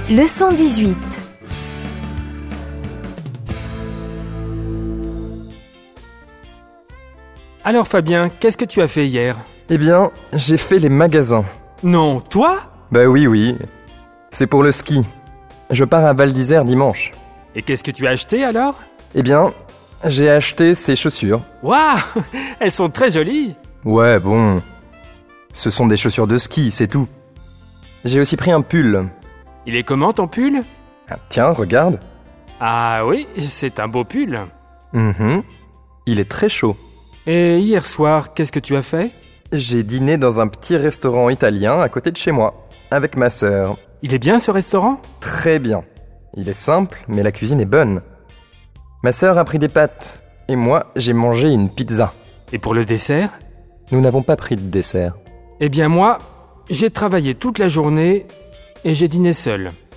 Leçon 18. Alors Fabien, qu'est-ce que tu as fait hier ? Eh bien, j'ai fait les magasins. Non, toi ? Bah oui. C'est pour le ski. Je pars à Val d'Isère dimanche. Et qu'est-ce que tu as acheté alors ? Eh bien, j'ai acheté ces chaussures. Waouh ! Elles sont très jolies ! Ouais, bon. Ce sont des chaussures de ski, c'est tout. J'ai aussi pris un pull. Il est comment ton pull ? Ah, tiens, regarde. Ah oui, c'est un beau pull. Il est très chaud. Et hier soir, qu'est-ce que tu as fait ? J'ai dîné dans un petit restaurant italien à côté de chez moi, avec ma sœur. Il est bien ce restaurant ? Très bien. Il est simple, mais la cuisine est bonne. Ma sœur a pris des pâtes, et moi, j'ai mangé une pizza. Et pour le dessert ? Nous n'avons pas pris de dessert. Eh bien moi, j'ai travaillé toute la journée et j'ai dîné seul.